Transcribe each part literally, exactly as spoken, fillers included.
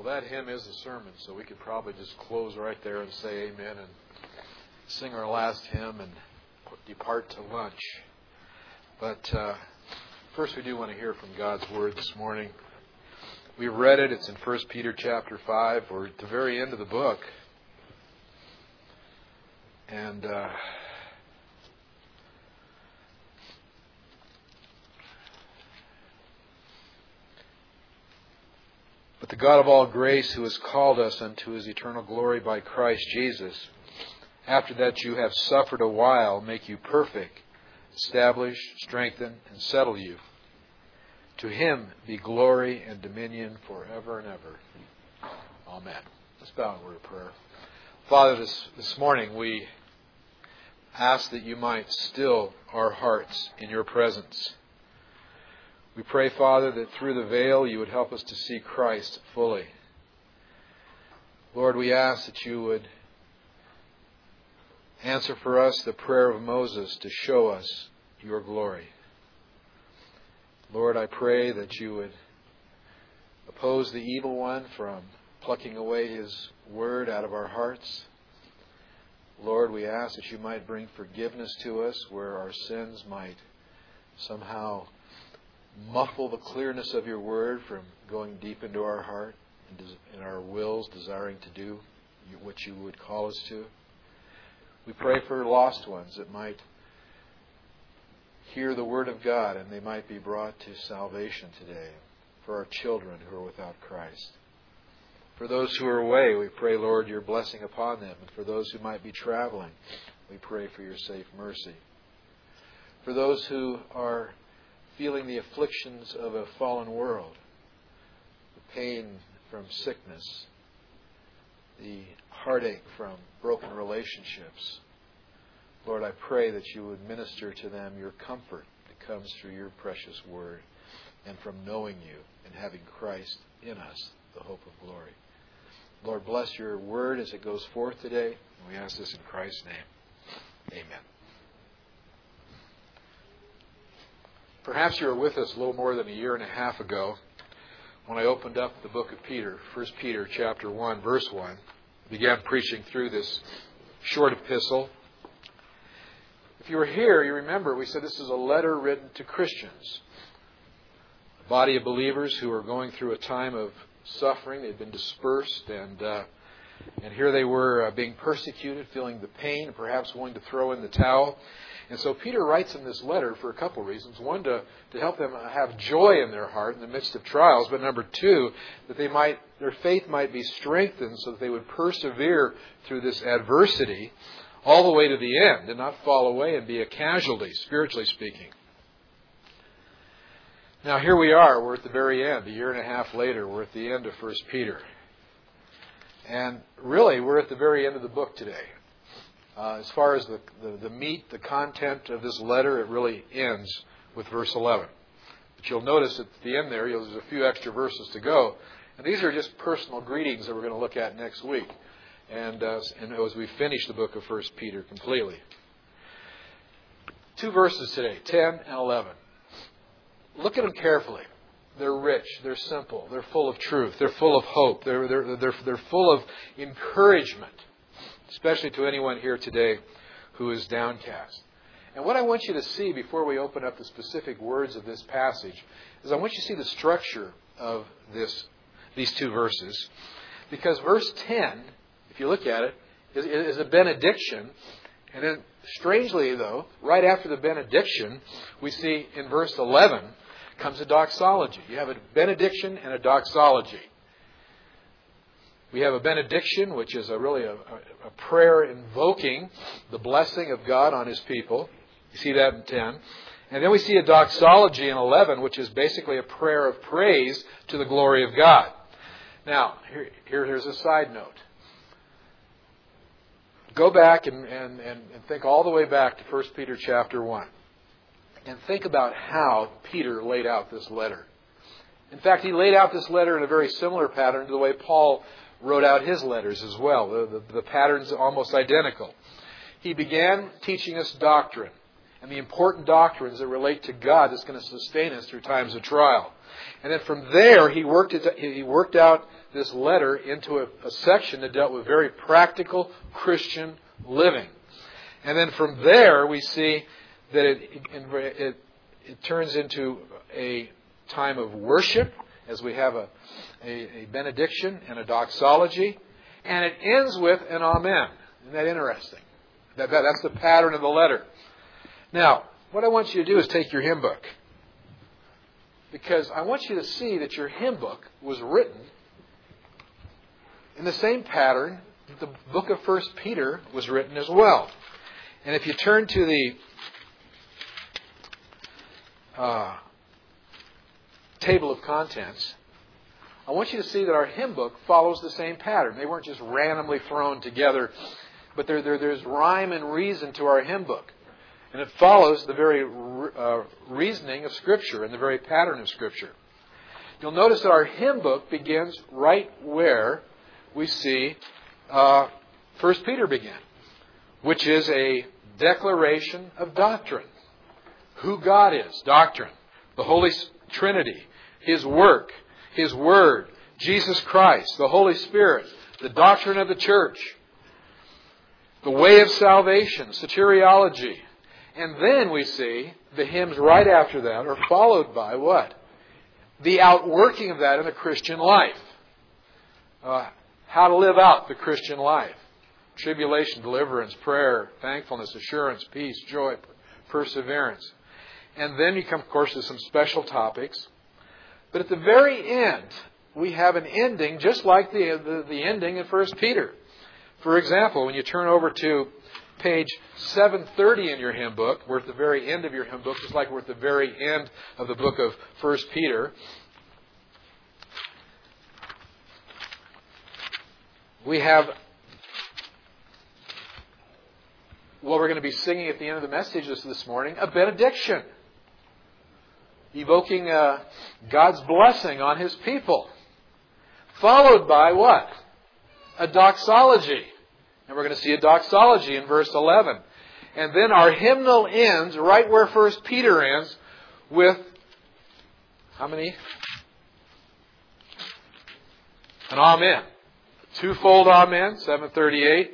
Well, that hymn is a sermon, so we could probably just close right there and say amen and sing our last hymn and depart to lunch. But uh, first we do want to hear from God's Word this morning. We've read it. It's in First Peter chapter five. We're at the very end of the book. And uh, but the God of all grace, who has called us unto His eternal glory by Christ Jesus, after that you have suffered a while, make you perfect, establish, strengthen, and settle you. To Him be glory and dominion forever and ever. Amen. Let's bow in word of prayer. Father, this, this morning we ask that you might still our hearts in your presence. We pray, Father, that through the veil you would help us to see Christ fully. Lord, we ask that you would answer for us the prayer of Moses to show us your glory. Lord, I pray that you would oppose the evil one from plucking away his word out of our hearts. Lord, we ask that you might bring forgiveness to us where our sins might somehow muffle the clearness of your word from going deep into our heart and in our wills desiring to do what you would call us to. We pray for lost ones that might hear the word of God and they might be brought to salvation today. For our children who are without Christ. For those who are away, we pray, Lord, your blessing upon them. And for those who might be traveling, we pray for your safe mercy. For those who are feeling the afflictions of a fallen world, the pain from sickness, the heartache from broken relationships, Lord, I pray that you would minister to them your comfort that comes through your precious word and from knowing you and having Christ in us, the hope of glory. Lord, bless your word as it goes forth today. And we ask this in Christ's name. Amen. Perhaps you were with us a little more than a year and a half ago when I opened up the book of Peter, First Peter chapter one, verse one. I began preaching through this short epistle. If you were here, you remember we said this is a letter written to Christians. A body of believers who are going through a time of suffering. They'd been dispersed and uh, and here they were uh, being persecuted, feeling the pain, and perhaps wanting to throw in the towel. And so Peter writes them this letter for a couple of reasons. One, to, to help them have joy in their heart in the midst of trials. But number two, that they might their faith might be strengthened so that they would persevere through this adversity all the way to the end and not fall away and be a casualty, spiritually speaking. Now here we are. We're at the very end. A year and a half later, we're at the end of First Peter. And really, we're at the very end of the book today. Uh, as far as the, the, the meat, the content of this letter, it really ends with verse eleven. But you'll notice at the end there, there's a few extra verses to go. And these are just personal greetings that we're going to look at next week. And, uh, and as we finish the book of First Peter completely. Two verses today, ten and eleven. Look at them carefully. They're rich. They're simple. They're full of truth. They're full of hope. They're, they're, they're, they're full of encouragement, especially to anyone here today who is downcast. And what I want you to see before we open up the specific words of this passage is I want you to see the structure of this, these two verses. Because verse ten, if you look at it, is, is a benediction. And then, strangely though, right after the benediction, we see in verse eleven comes a doxology. You have a benediction and a doxology. We have a benediction, which is a really a, a prayer invoking the blessing of God on His people. You see that in ten. And then we see a doxology in eleven, which is basically a prayer of praise to the glory of God. Now, here, here here's a side note. Go back and, and, and think all the way back to First Peter chapter one. And think about how Peter laid out this letter. In fact, he laid out this letter in a very similar pattern to the way Paul wrote out his letters as well. The, the, the pattern's almost identical. He began teaching us doctrine. and the important doctrines that relate to God that's going to sustain us through times of trial. And then from there, he worked it, he worked out this letter into a, a section that dealt with very practical Christian living. And then from there, we see that it, it, it, it turns into a time of worship, as we have a, a, a benediction and a doxology. And it ends with an amen. Isn't that interesting? That, that, that's the pattern of the letter. Now, what I want you to do is take your hymn book. Because I want you to see that your hymn book was written in the same pattern that the book of First Peter was written as well. And if you turn to the uh, table of contents, I want you to see that our hymn book follows the same pattern. They weren't just randomly thrown together, but there, there, there's rhyme and reason to our hymn book. And it follows the very uh, reasoning of Scripture and the very pattern of Scripture. You'll notice that our hymn book begins right where we see uh, First Peter began, which is a declaration of doctrine. Who God is, doctrine. The Holy Trinity, His work, His Word, Jesus Christ, the Holy Spirit, the doctrine of the church, the way of salvation, soteriology. And then we see the hymns right after that are followed by what? The outworking of that in the Christian life. Uh, how to live out the Christian life. Tribulation, deliverance, prayer, thankfulness, assurance, peace, joy, perseverance. And then you come, of course, to some special topics. But at the very end, we have an ending just like the, the, the ending in First Peter. For example, when you turn over to page seven thirty in your hymn book, we're at the very end of your hymn book, just like we're at the very end of the book of First Peter. We have what we're going to be singing at the end of the message this, this morning, a benediction, evoking uh, God's blessing on His people, followed by what? A doxology. And we're going to see a doxology in verse eleven. And then our hymnal ends right where First Peter ends with how many? An amen. A twofold amen, seven thirty-eight.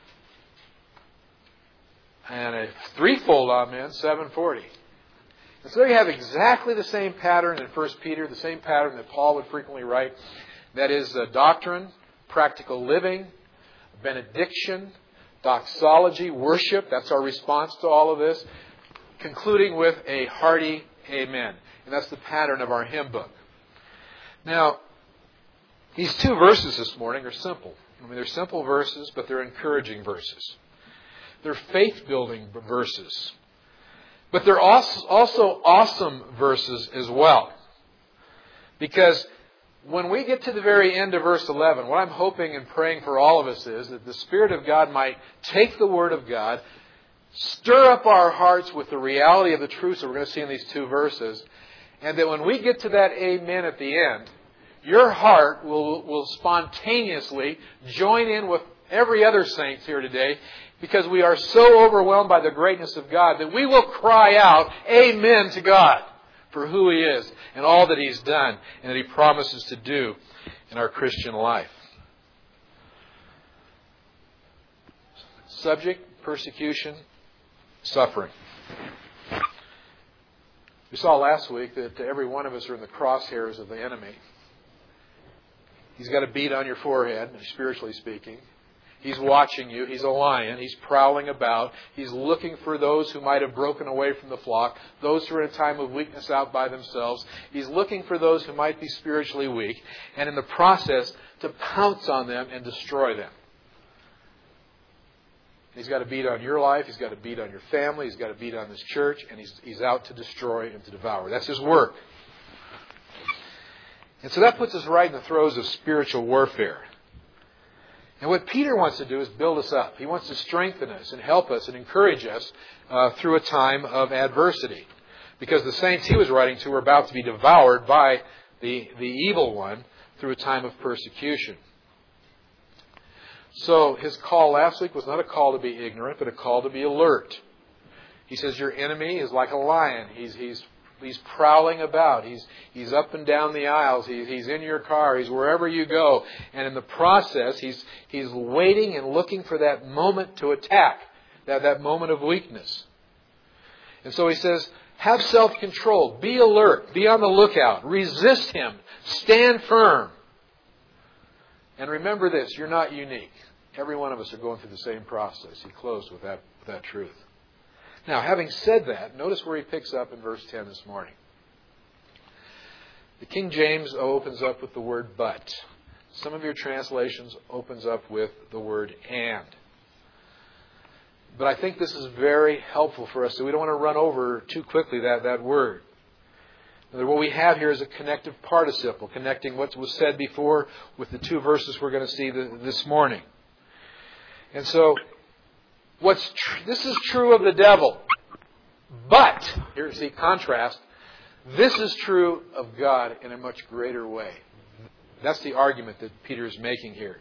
And a threefold amen, seven forty. And so you have exactly the same pattern in First Peter, the same pattern that Paul would frequently write. That is uh, doctrine, practical living, benediction, doxology, worship. That's our response to all of this. Concluding with a hearty amen. And that's the pattern of our hymn book. Now, these two verses this morning are simple. I mean, they're simple verses, but they're encouraging verses. They're faith-building verses. But they're also awesome verses as well. Because when we get to the very end of verse eleven, what I'm hoping and praying for all of us is that the Spirit of God might take the Word of God, stir up our hearts with the reality of the truths that we're going to see in these two verses, and that when we get to that amen at the end, your heart will, will spontaneously join in with every other saint here today, because we are so overwhelmed by the greatness of God that we will cry out, amen to God, for who He is and all that He's done and that He promises to do in our Christian life. Subject, persecution, suffering. We saw last week that every one of us are in the crosshairs of the enemy. He's got a bead on your forehead, spiritually speaking. He's watching you. He's a lion. He's prowling about. He's looking for those who might have broken away from the flock, those who are in a time of weakness out by themselves. He's looking for those who might be spiritually weak, and in the process, to pounce on them and destroy them. He's got a bead on your life. He's got a bead on your family. He's got a bead on this church, and he's, he's out to destroy and to devour. That's his work. And so that puts us right in the throes of spiritual warfare. And what Peter wants to do is build us up. He wants to strengthen us and help us and encourage us uh, through a time of adversity. Because the saints he was writing to were about to be devoured by the, the evil one through a time of persecution. So his call last week was not a call to be ignorant, but a call to be alert. He says your enemy is like a lion. He's he's he's prowling about. He's he's up and down the aisles. He's he's in your car. He's wherever you go. And in the process, he's he's waiting and looking for that moment to attack, that that moment of weakness. And so he says, have self-control. Be alert. Be on the lookout. Resist him. Stand firm. And remember this, you're not unique. Every one of us are going through the same process. He closed with that, with that truth. Now, having said that, notice where he picks up in verse ten this morning. The King James opens up with the word but. Some of your translations opens up with the word and. But I think this is very helpful for us, so we don't want to run over too quickly that, that word. What we have here is a connective participle, connecting what was said before with the two verses we're going to see this morning. And so, what's tr- this is true of the devil. But, here's the contrast, this is true of God in a much greater way. That's the argument that Peter is making here.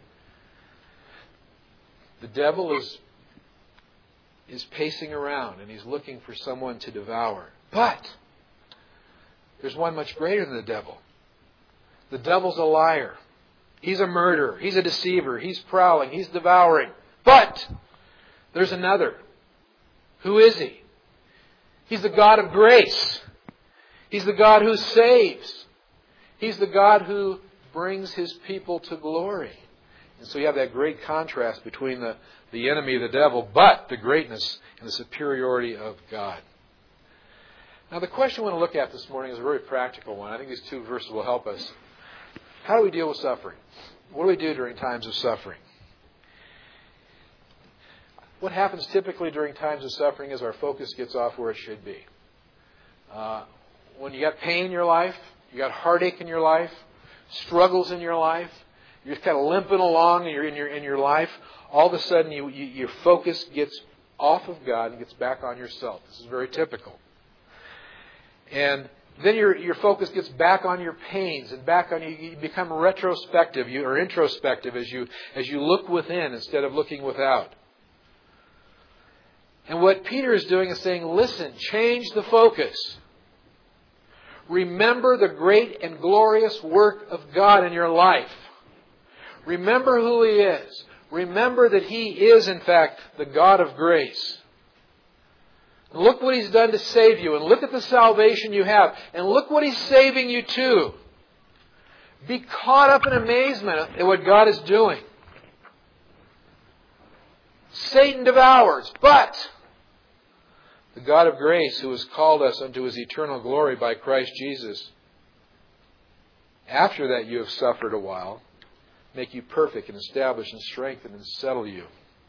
The devil is, is pacing around and he's looking for someone to devour. But there's one much greater than the devil. The devil's a liar. He's a murderer. He's a deceiver. He's prowling. He's devouring. But there's another. Who is he? He's the God of grace. He's the God who saves. He's the God who brings His people to glory. And so you have that great contrast between the, the enemy, the devil, but the greatness and the superiority of God. Now the question I want to look at this morning is a very practical one. I think these two verses will help us. How do we deal with suffering? What do we do during times of suffering? What happens typically during times of suffering is our focus gets off where it should be. Uh, when you got pain in your life, you got heartache in your life, struggles in your life, you're just kind of limping along in your in your in your life. All of a sudden, you, you your focus gets off of God and gets back on yourself. This is very typical. And then your your focus gets back on your pains and back on you. You become retrospective, you or introspective as you as you look within instead of looking without. And what Peter is doing is saying, listen, change the focus. Remember the great and glorious work of God in your life. Remember who He is. Remember that He is, in fact, the God of grace. Look what He's done to save you, and look at the salvation you have, and look what He's saving you to. Be caught up in amazement at what God is doing. Satan devours, but the God of grace, who has called us unto His eternal glory by Christ Jesus, after that you have suffered a while, make you perfect and establish and strengthen and settle you.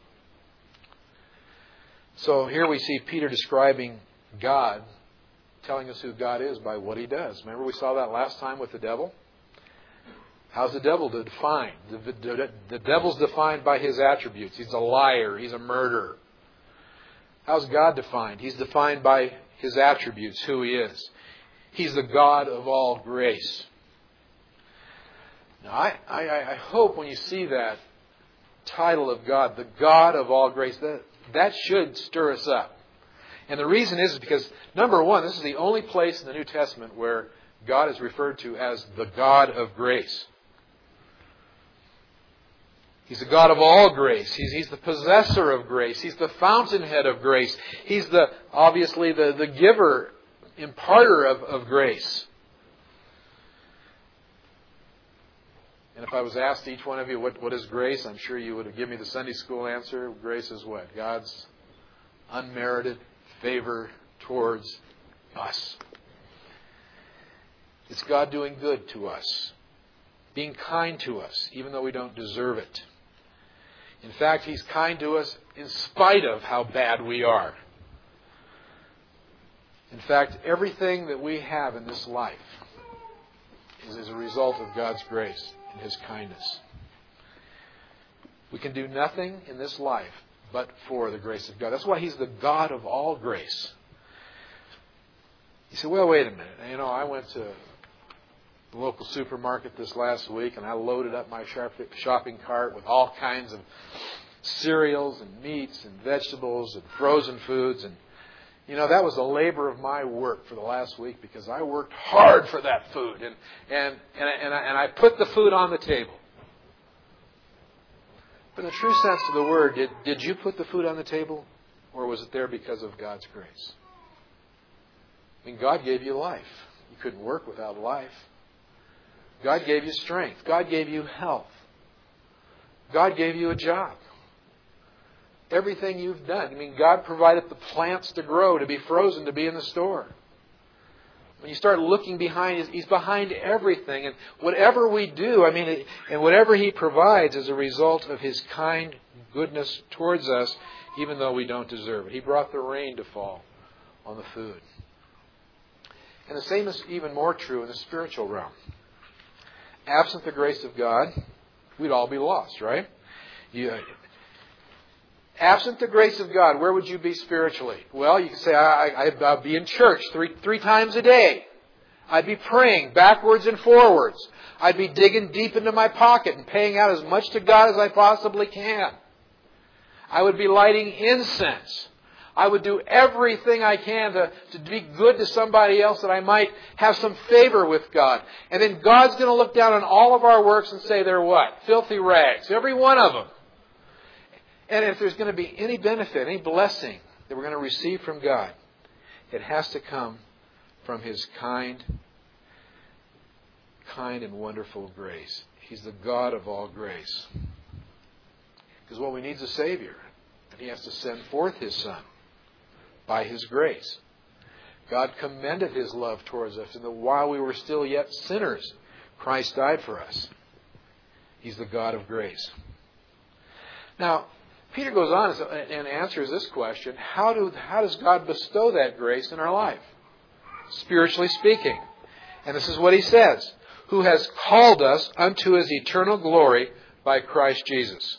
So here we see Peter describing God, telling us who God is by what He does. Remember we saw that last time with the devil? How's the devil defined? The, the, the devil's defined by his attributes. He's a liar. He's a murderer. How's God defined? He's defined by His attributes, who He is. He's the God of all grace. Now, I, I, I hope when you see that title of God, the God of all grace, that, that should stir us up. And the reason is because, number one, this is the only place in the New Testament where God is referred to as the God of grace. He's the God of all grace. He's, he's the possessor of grace. He's the fountainhead of grace. He's the obviously the, the giver, imparter of, of grace. And if I was asked each one of you, what, what is grace? I'm sure you would have given me the Sunday school answer. Grace is what? God's unmerited favor towards us. It's God doing good to us. Being kind to us, even though we don't deserve it. In fact, He's kind to us in spite of how bad we are. In fact, everything that we have in this life is as a result of God's grace and His kindness. We can do nothing in this life but for the grace of God. That's why He's the God of all grace. You say, well, wait a minute. You know, I went to the local supermarket this last week and I loaded up my shopping cart with all kinds of cereals and meats and vegetables and frozen foods. And, You know, that was a labor of my work for the last week because I worked hard for that food. And, and, and, and, I, and I put the food on the table. But in the true sense of the word, did, did you put the food on the table? Or was it there because of God's grace? I mean, God gave you life. You couldn't work without life. God gave you strength. God gave you health. God gave you a job. Everything you've done. I mean, God provided the plants to grow, to be frozen, to be in the store. When you start looking behind, He's behind everything. And whatever we do, I mean, and whatever He provides is a result of His kind goodness towards us, even though we don't deserve it. He brought the rain to fall on the food. And the same is even more true in the spiritual realm. Absent the grace of God, we'd all be lost, right? You, absent the grace of God, where would you be spiritually? Well, you can say, I, I, I'd be in church three, three times a day. I'd be praying backwards and forwards. I'd be digging deep into my pocket and paying out as much to God as I possibly can. I would be lighting incense. I would do everything I can to, to be good to somebody else, that I might have some favor with God. And then God's going to look down on all of our works and say they're what? Filthy rags. Every one of them. And if there's going to be any benefit, any blessing that we're going to receive from God, it has to come from His kind, kind and wonderful grace. He's the God of all grace. Because what we need is a Savior. And He has to send forth His Son by His grace. God commended His love towards us, and that while we were still yet sinners, Christ died for us. He's the God of grace. Now, Peter goes on and answers this question: How do how does God bestow that grace in our life? Spiritually speaking. And this is what he says: who has called us unto His eternal glory by Christ Jesus.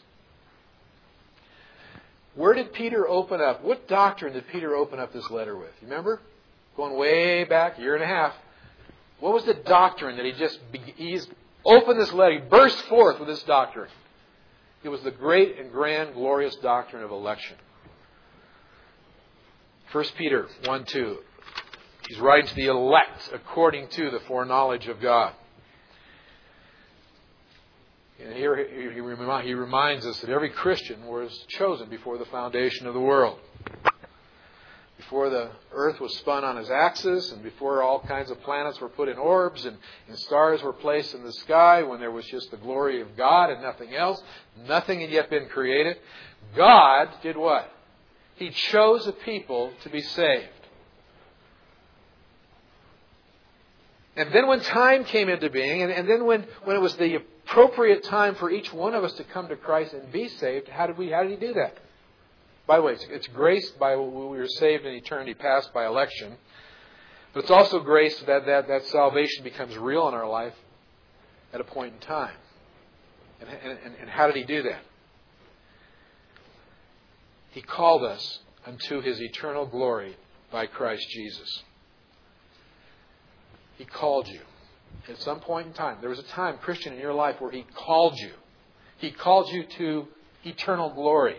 Where did Peter open up? What doctrine did Peter open up this letter with? You remember? Going way back, a year and a half. What was the doctrine that he just he's opened this letter? He burst forth with this doctrine. It was the great and grand, glorious doctrine of election. First Peter one two. He's writing to the elect according to the foreknowledge of God. And here he reminds us that every Christian was chosen before the foundation of the world. Before the earth was spun on its axis, and before all kinds of planets were put in orbs, and, and stars were placed in the sky, when there was just the glory of God and nothing else, nothing had yet been created, God did what? He chose a people to be saved. And then when time came into being, and, and then when, when it was the appropriate time for each one of us to come to Christ and be saved, how did we? How did He do that? By the way, it's, it's grace by we were saved in eternity past by election, but it's also grace that, that that salvation becomes real in our life at a point in time. And, and, and how did He do that? He called us unto His eternal glory by Christ Jesus. He called you. At some point in time, there was a time, Christian, in your life where He called you. He called you to eternal glory.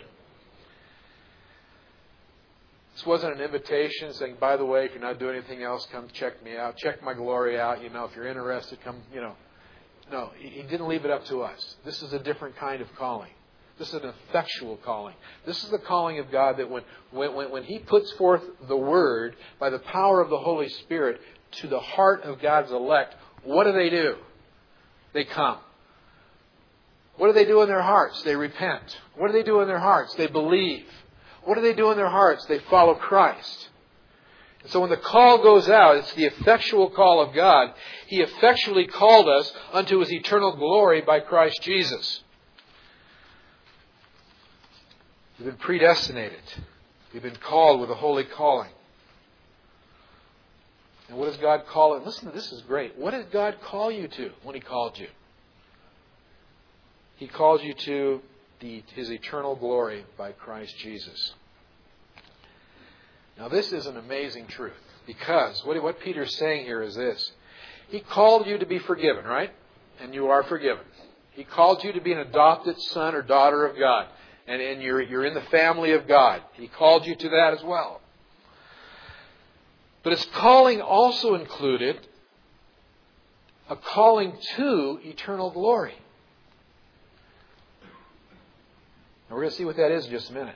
This wasn't an invitation saying, by the way, if you're not doing anything else, come check me out. Check my glory out. You know, if you're interested, come, you know. No, He didn't leave it up to us. This is a different kind of calling. This is an effectual calling. This is the calling of God that when, when, when He puts forth the Word by the power of the Holy Spirit to the heart of God's elect, what do they do? They come. What do they do in their hearts? They repent. What do they do in their hearts? They believe. What do they do in their hearts? They follow Christ. And so when the call goes out, it's the effectual call of God. He effectually called us unto His eternal glory by Christ Jesus. We've been predestinated. We've been called with a holy calling. And what does God call it? Listen, this is great. What did God call you to when He called you? He called you to the, His eternal glory by Christ Jesus. Now this is an amazing truth, because what, what Peter's saying here is this. He called you to be forgiven, right? And you are forgiven. He called you to be an adopted son or daughter of God. And, and you're, you're in the family of God. He called you to that as well. But his calling also included a calling to eternal glory. And we're going to see what that is in just a minute.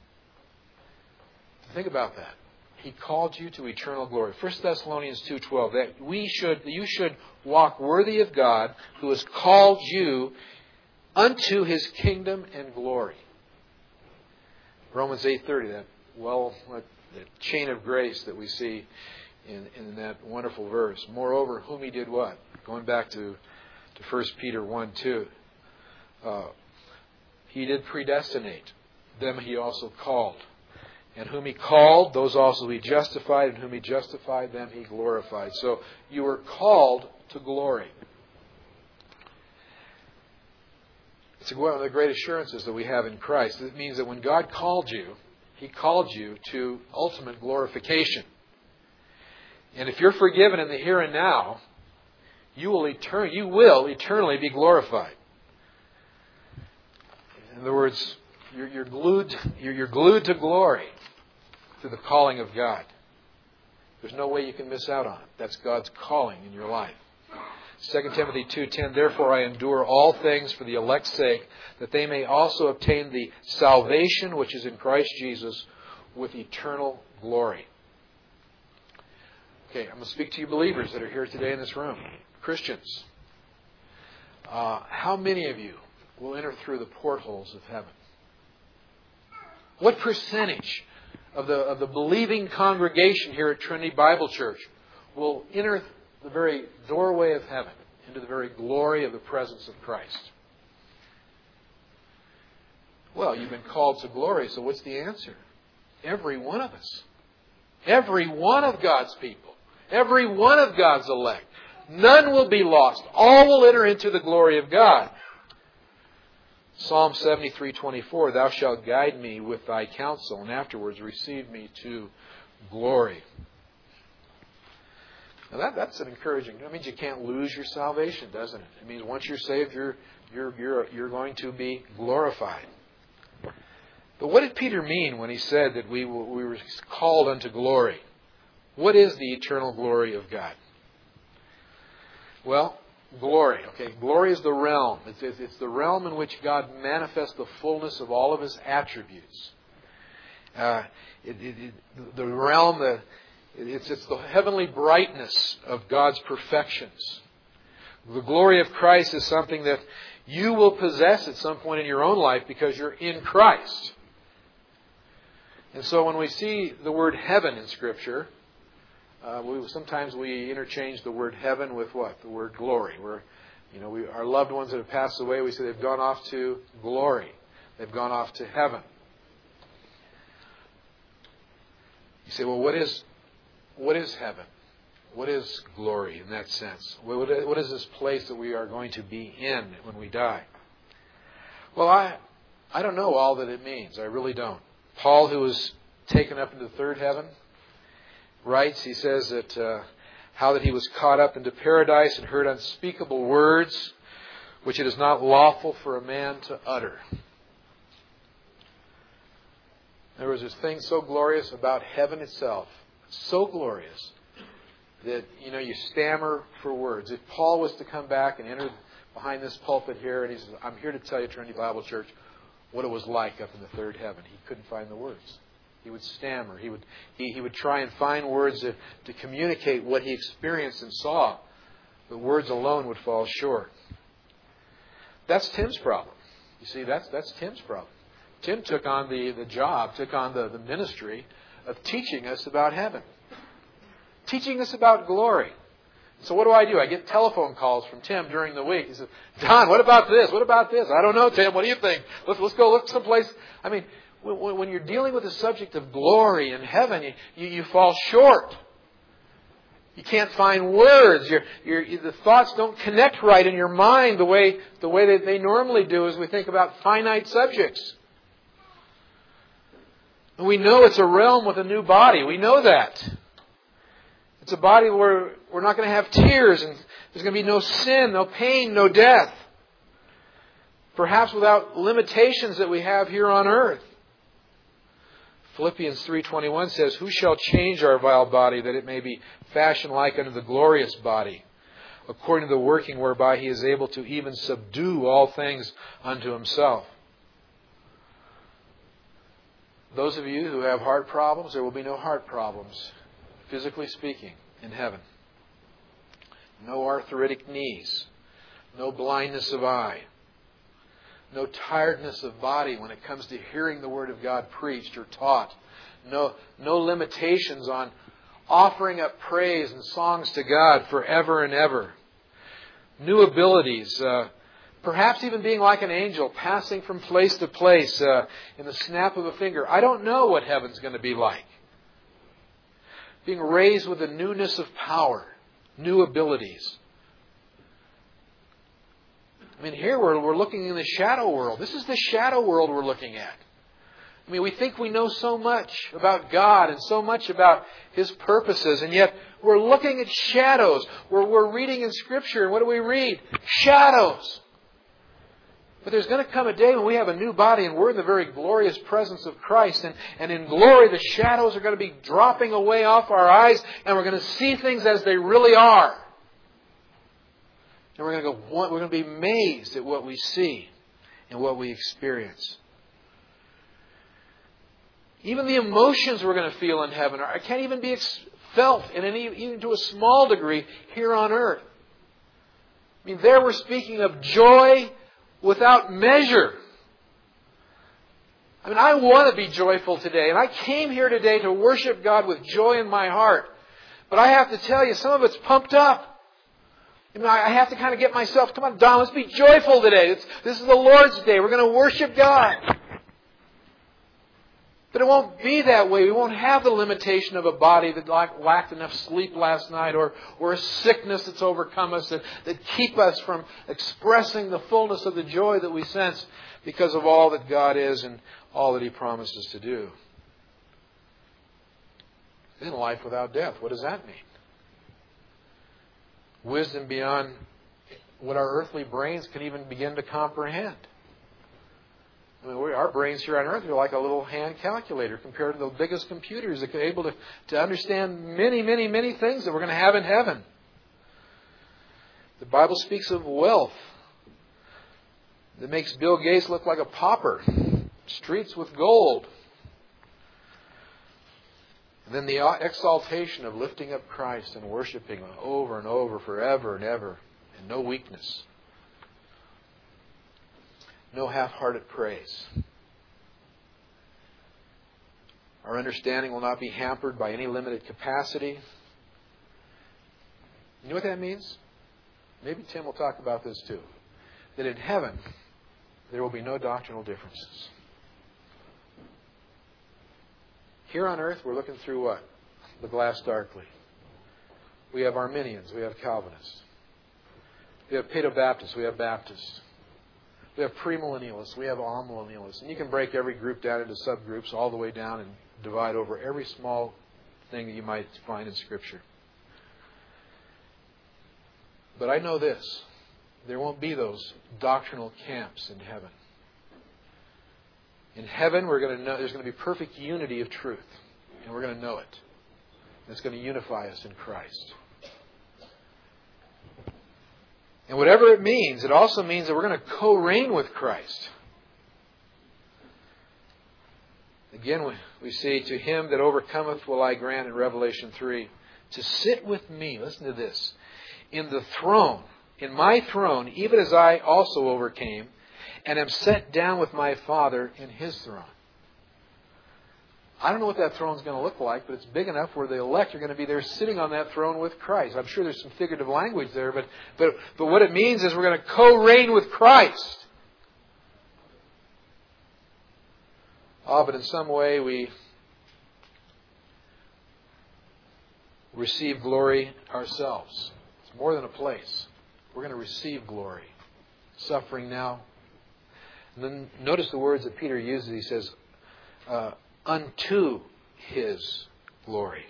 Think about that. He called you to eternal glory. First Thessalonians two twelve. That we should, you should walk worthy of God, who has called you unto His kingdom and glory. Romans eight thirty. That well, that chain of grace that we see in, in that wonderful verse. Moreover, whom He did what? Going back to to First Peter one two. Uh, he did predestinate. Them He also called. And whom He called, those also He justified. And whom He justified, them He glorified. So you were called to glory. It's one of the great assurances that we have in Christ. It means that when God called you, He called you to ultimate glorification. And if you're forgiven in the here and now, you will etern- you will eternally be glorified. In other words, you're, you're glued you're, you're glued to glory through the calling of God. There's no way you can miss out on it. That's God's calling in your life. Second Timothy two ten, therefore I endure all things for the elect's sake, that they may also obtain the salvation which is in Christ Jesus with eternal glory. Okay, I'm going to speak to you believers that are here today in this room. Christians. Uh, how many of you will enter through the portholes of heaven? What percentage of the, of the believing congregation here at Trinity Bible Church will enter the very doorway of heaven into the very glory of the presence of Christ? Well, you've been called to glory, so what's the answer? Every one of us. Every one of God's people. Every one of God's elect. None will be lost. All will enter into the glory of God. Psalm seventy-three twenty-four, thou shalt guide me with thy counsel, and afterwards receive me to glory. Now that, that's an encouraging. That means you can't lose your salvation, doesn't it? It means once you're saved, you're you're you're you're going to be glorified. But what did Peter mean when he said that we were, we were called unto glory? What is the eternal glory of God? Well, glory. Okay, glory is the realm. It's, it's, it's the realm in which God manifests the fullness of all of His attributes. Uh, it, it, it, the realm, the, it's, it's the heavenly brightness of God's perfections. The glory of Christ is something that you will possess at some point in your own life because you're in Christ. And so when we see the word heaven in Scripture, Uh, we, sometimes we interchange the word heaven with what? The word glory. Where, you know, we, our loved ones that have passed away, we say they've gone off to glory. They've gone off to heaven. You say, well, what is what is heaven? What is glory in that sense? What, what is this place that we are going to be in when we die? Well, I I don't know all that it means. I really don't. Paul, who was taken up into the third heaven, writes, he says that uh, how that he was caught up into paradise and heard unspeakable words which it is not lawful for a man to utter. There was this thing so glorious about heaven itself, so glorious that, you know, you stammer for words. If Paul was to come back and enter behind this pulpit here and he says, I'm here to tell you, Trinity Bible Church, what it was like up in the third heaven, he couldn't find the words. He would stammer. He would he, he would try and find words to, to communicate what he experienced and saw. The words alone would fall short. That's Tim's problem. You see, that's that's Tim's problem. Tim took on the, the job, took on the, the ministry of teaching us about heaven. Teaching us about glory. So what do I do? I get telephone calls from Tim during the week. He says, Don, what about this? What about this? I don't know, Tim. What do you think? Let's, let's go look someplace. I mean, when you're dealing with the subject of glory in heaven, you, you, you fall short. You can't find words. Your, your, the thoughts don't connect right in your mind the way, the way that they normally do as we think about finite subjects. And we know it's a realm with a new body. We know that. It's a body where we're not going to have tears and there's going to be no sin, no pain, no death. Perhaps without limitations that we have here on earth. Philippians three twenty-one says, "Who shall change our vile body, that it may be fashioned like unto the glorious body, according to the working whereby He is able to even subdue all things unto Himself." Those of you who have heart problems, there will be no heart problems, physically speaking, in heaven. No arthritic knees. No blindness of eye. No tiredness of body when it comes to hearing the Word of God preached or taught. No, no limitations on offering up praise and songs to God forever and ever. New abilities. Uh, perhaps even being like an angel, passing from place to place uh, in the snap of a finger. I don't know what heaven's going to be like. Being raised with a newness of power. New abilities. I mean, here we're, we're looking in the shadow world. This is the shadow world we're looking at. I mean, we think we know so much about God and so much about His purposes, and yet we're looking at shadows. We're, we're reading in Scripture, and what do we read? Shadows. But there's going to come a day when we have a new body and we're in the very glorious presence of Christ. And, and in glory, the shadows are going to be dropping away off our eyes, and we're going to see things as they really are. And we're going to go, we're going to be amazed at what we see and what we experience. Even the emotions we're going to feel in heaven are, can't even be felt in any, even to a small degree here on earth. I mean, there we're speaking of joy without measure. I mean, I want to be joyful today, and I came here today to worship God with joy in my heart. But I have to tell you, some of it's pumped up. You know, I have to kind of get myself, come on, Don, let's be joyful today. It's, this is the Lord's Day. We're going to worship God. But it won't be that way. We won't have the limitation of a body that lacked enough sleep last night, or, or a sickness that's overcome us that, that keep us from expressing the fullness of the joy that we sense because of all that God is and all that He promises to do. Then life without death. What does that mean? Wisdom beyond what our earthly brains can even begin to comprehend. I mean, we, our brains here on earth are like a little hand calculator compared to the biggest computers that are able to, to understand many, many, many things that we're going to have in heaven. The Bible speaks of wealth that makes Bill Gates look like a pauper. Streets with gold. And then the exaltation of lifting up Christ and worshiping Him over and over, forever and ever, and no weakness. No half-hearted praise. Our understanding will not be hampered by any limited capacity. You know what that means? Maybe Tim will talk about this too. That in heaven, there will be no doctrinal differences. Here on earth, we're looking through what? The glass darkly. We have Arminians. We have Calvinists. We have Paedo-Baptists. We have Baptists. We have premillennialists. We have amillennialists. And you can break every group down into subgroups all the way down and divide over every small thing that you might find in Scripture. But I know this. There won't be those doctrinal camps in heaven. In heaven, we're going to know there's going to be perfect unity of truth. And we're going to know it. And it's going to unify us in Christ. And whatever it means, it also means that we're going to co-reign with Christ. Again, we, we see, to him that overcometh will I grant in Revelation three, to sit with me, listen to this, in the throne, in my throne, even as I also overcame, and am set down with my Father in His throne. I don't know what that throne is going to look like, but it's big enough where the elect are going to be there sitting on that throne with Christ. I'm sure there's some figurative language there, but, but, but what it means is we're going to co-reign with Christ. Ah, but in some way we receive glory ourselves. It's more than a place. We're going to receive glory. Suffering now. And then notice the words that Peter uses. He says, uh, unto His glory.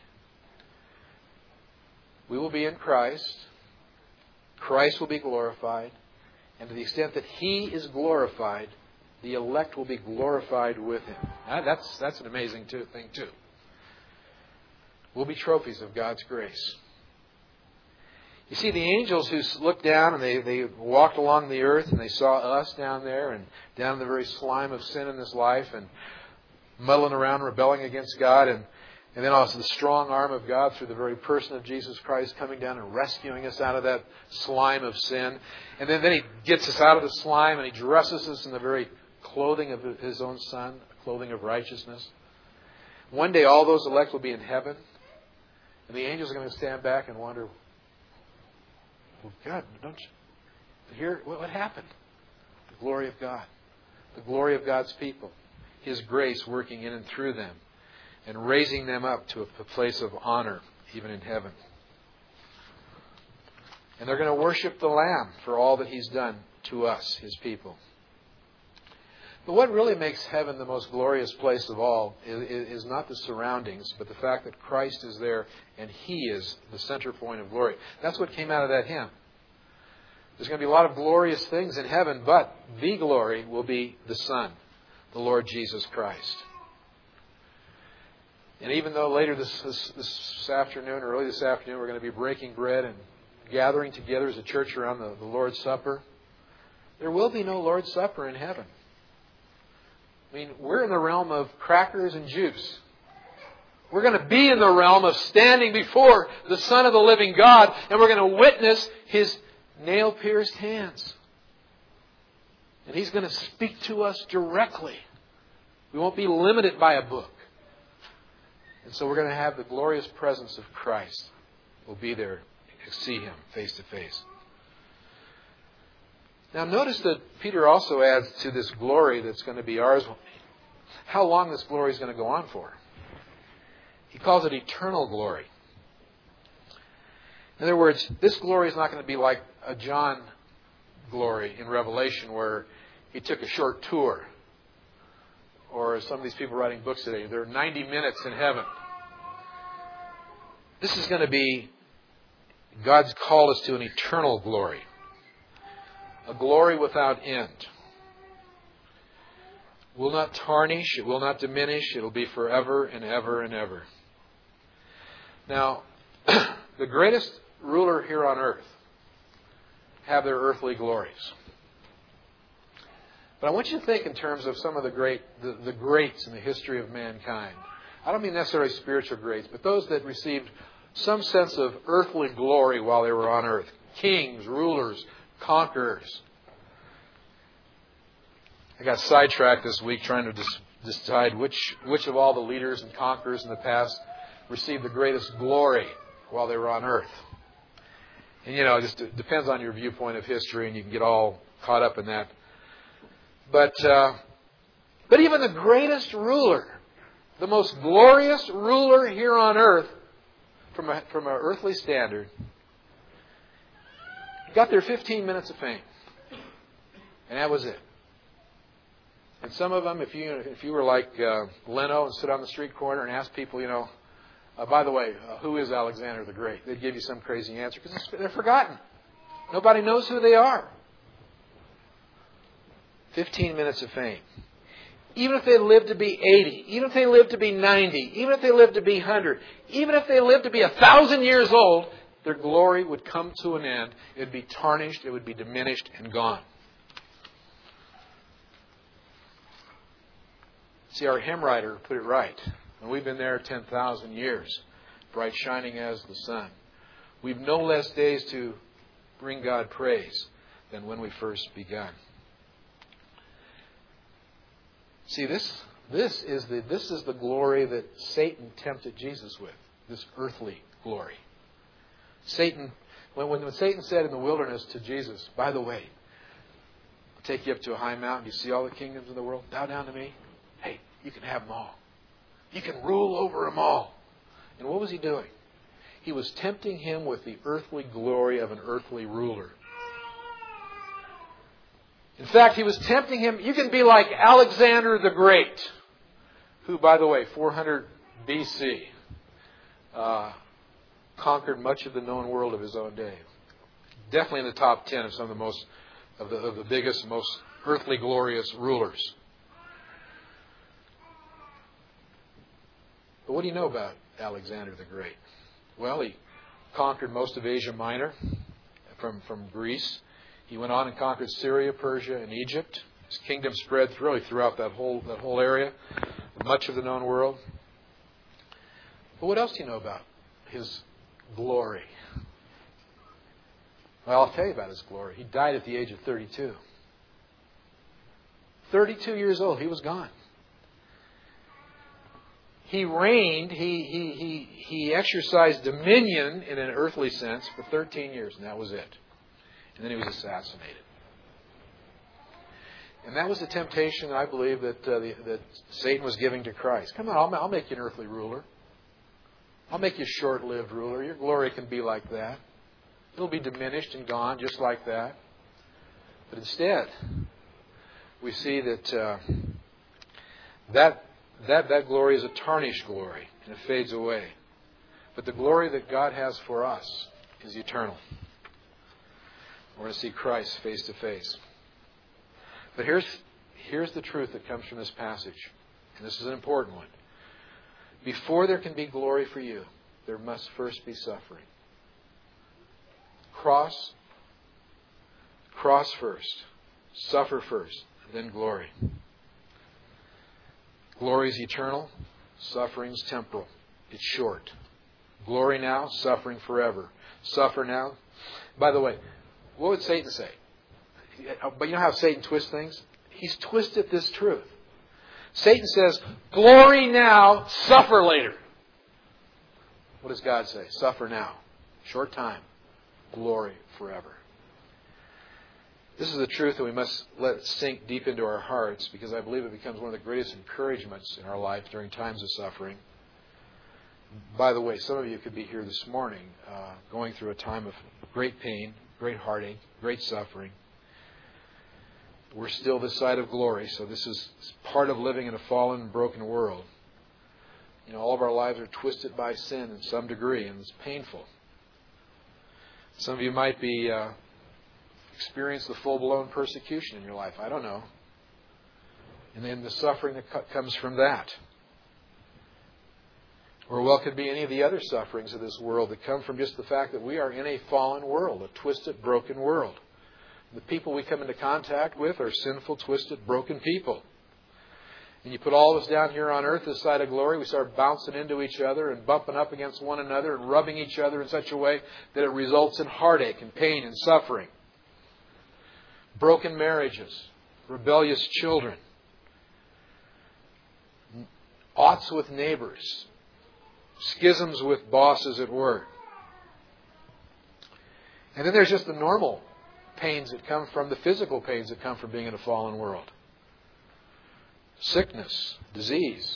We will be in Christ. Christ will be glorified. And to the extent that He is glorified, the elect will be glorified with Him. Now, that's, that's an amazing too, thing too. We'll be trophies of God's grace. You see, the angels who looked down and they, they walked along the earth and they saw us down there and down in the very slime of sin in this life and muddling around, rebelling against God, and, and then also the strong arm of God through the very person of Jesus Christ coming down and rescuing us out of that slime of sin. And then, then He gets us out of the slime and He dresses us in the very clothing of His own Son, clothing of righteousness. One day all those elect will be in heaven, and the angels are going to stand back and wonder, well, God, don't you hear what, what happened? The glory of God. The glory of God's people. His grace working in and through them and raising them up to a place of honor, even in heaven. And they're going to worship the Lamb for all that He's done to us, His people. But what really makes heaven the most glorious place of all is, is not the surroundings, but the fact that Christ is there and He is the center point of glory. That's what came out of that hymn. There's going to be a lot of glorious things in heaven, but the glory will be the Son, the Lord Jesus Christ. And even though later this, this, this afternoon, or early this afternoon, we're going to be breaking bread and gathering together as a church around the, the Lord's Supper, there will be no Lord's Supper in heaven. I mean, we're in the realm of crackers and juice. We're going to be in the realm of standing before the Son of the living God, and we're going to witness His nail-pierced hands. And He's going to speak to us directly. We won't be limited by a book. And so we're going to have the glorious presence of Christ. We'll be there to see Him face to face. Now notice that Peter also adds to this glory that's going to be ours, how long this glory is going to go on for. He calls it eternal glory. In other words, this glory is not going to be like a John glory in Revelation where he took a short tour. Or some of these people writing books today, they're ninety minutes in heaven. This is going to be, God's called us to an eternal glory. A glory without end. Will not tarnish, it will not diminish, it will be forever and ever and ever. Now, the greatest ruler here on earth have their earthly glories. But I want you to think in terms of some of the great, the, the greats in the history of mankind. I don't mean necessarily spiritual greats, but those that received some sense of earthly glory while they were on earth. Kings, rulers, conquerors. I got sidetracked this week trying to dis- decide which which of all the leaders and conquerors in the past received the greatest glory while they were on earth. And you know, it just it depends on your viewpoint of history, and you can get all caught up in that. But uh, but even the greatest ruler, the most glorious ruler here on earth, from a, from an earthly standard, got their fifteen minutes of fame. And that was it. And some of them, if you if you were like uh, Leno and stood on the street corner and asked people, you know, uh, by the way, uh, who is Alexander the Great? They'd give you some crazy answer because they're forgotten. Nobody knows who they are. fifteen minutes of fame. Even if they lived to be eighty, even if they lived to be ninety, even if they lived to be one hundred, even if they lived to be a thousand years old, their glory would come to an end. It would be tarnished, it would be diminished and gone. See, our hymn writer put it right. And we've been there ten thousand years, bright shining as the sun. We've no less days to bring God praise than when we first begun. See, this this is the this is the glory that Satan tempted Jesus with, this earthly glory. Satan, when, when, when Satan said in the wilderness to Jesus, by the way, I'll take you up to a high mountain, you see all the kingdoms of the world, bow down to me. Hey, you can have them all. You can rule over them all. And what was he doing? He was tempting him with the earthly glory of an earthly ruler. In fact, he was tempting him, you can be like Alexander the Great, who, by the way, four hundred B C, uh, conquered much of the known world of his own day. Definitely in the top ten of some of the most, of the, of the biggest, most earthly glorious rulers. But what do you know about Alexander the Great? Well, he conquered most of Asia Minor from, from Greece. He went on and conquered Syria, Persia, and Egypt. His kingdom spread really throughout that whole that whole area, much of the known world. But what else do you know about his glory? Well, I'll tell you about his glory. He died at the age of thirty-two. thirty-two years old, he was gone. He reigned, he, he, he, he exercised dominion in an earthly sense for thirteen years, and that was it. And then he was assassinated. And that was the temptation, I believe, that uh, the, that Satan was giving to Christ. Come on, I'll, I'll make you an earthly ruler. I'll make you a short-lived ruler. Your glory can be like that. It'll be diminished and gone just like that. But instead, we see that uh, that that that glory is a tarnished glory, and it fades away. But the glory that God has for us is eternal. We're going to see Christ face to face. But here's here's the truth that comes from this passage, and this is an important one. Before there can be glory for you, there must first be suffering. Cross, cross first, suffer first, then glory. Glory is eternal, suffering is temporal. It's short. Glory now, suffering forever. Suffer now. By the way, what would Satan say? But you know how Satan twists things? He's twisted this truth. Satan says, glory now, suffer later. What does God say? Suffer now. Short time. Glory forever. This is the truth that we must let sink deep into our hearts, because I believe it becomes one of the greatest encouragements in our life during times of suffering. By the way, some of you could be here this morning uh, going through a time of great pain, great heartache, great suffering. We're still this side of glory, so this is part of living in a fallen and broken world. You know, all of our lives are twisted by sin in some degree, and it's painful. Some of you might be uh, experience the full-blown persecution in your life. I don't know. And then the suffering that comes from that. Or well, it could be any of the other sufferings of this world that come from just the fact that we are in a fallen world, a twisted, broken world. The people we come into contact with are sinful, twisted, broken people. And you put all of us down here on earth, this side of glory, we start bouncing into each other and bumping up against one another and rubbing each other in such a way that it results in heartache and pain and suffering. Broken marriages, rebellious children, oughts with neighbors, schisms with bosses at work. And then there's just the normal pains that come from, the physical pains that come from being in a fallen world. Sickness, disease,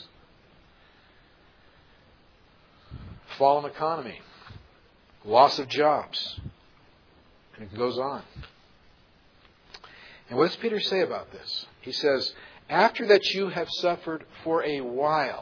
fallen economy, loss of jobs, and it goes on. And what does Peter say about this? He says, after that you have suffered for a while.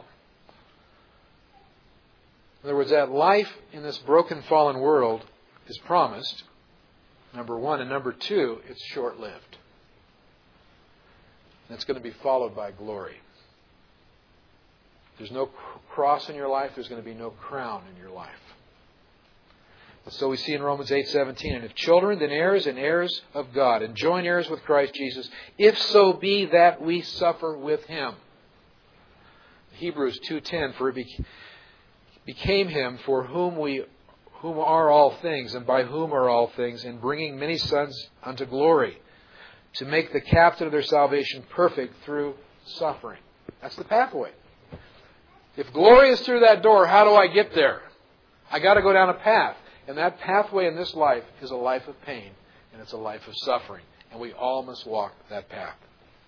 In other words, that life in this broken, fallen world is promised, number one. And number two, it's short-lived. And it's going to be followed by glory. There's no cross in your life. There's going to be no crown in your life. So we see in Romans eight seventeen, and if children, then heirs and heirs of God, and joint heirs with Christ Jesus, if so be that we suffer with Him. Hebrews two ten, for it became Him for whom we whom are all things, and by whom are all things, in bringing many sons unto glory, to make the captain of their salvation perfect through suffering. That's the pathway. If glory is through that door, how do I get there? I got to go down a path. And that pathway in this life is a life of pain, and it's a life of suffering. And we all must walk that path.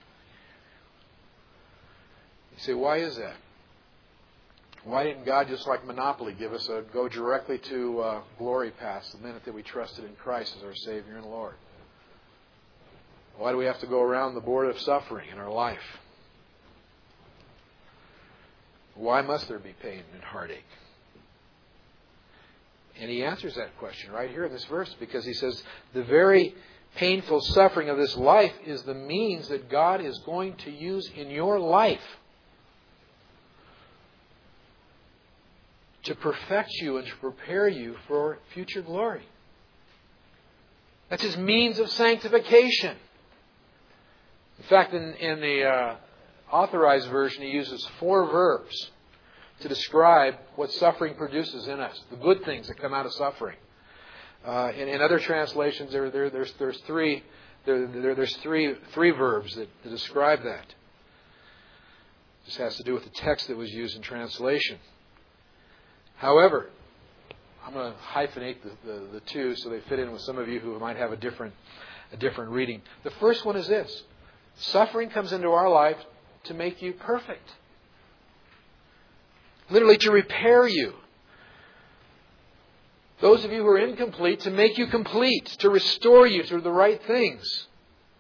You say, why is that? Why didn't God, just like Monopoly, give us a go directly to uh, glory paths the minute that we trusted in Christ as our Savior and Lord? Why do we have to go around the board of suffering in our life? Why must there be pain and heartache? And he answers that question right here in this verse, because he says, the very painful suffering of this life is the means that God is going to use in your life to perfect you and to prepare you for future glory. That's His means of sanctification. In fact, in, in the uh, Authorized Version, He uses four verbs to describe what suffering produces in us, the good things that come out of suffering. Uh, in, in other translations, there, there, there's, there's three there, there, there's three three verbs that, that describe that. This has to do with the text that was used in translation. However, I'm going to hyphenate the, the, the two so they fit in with some of you who might have a different a different reading. The first one is this: suffering comes into our life to make you perfect. Literally to repair you. Those of you who are incomplete, to make you complete, to restore you to the right things.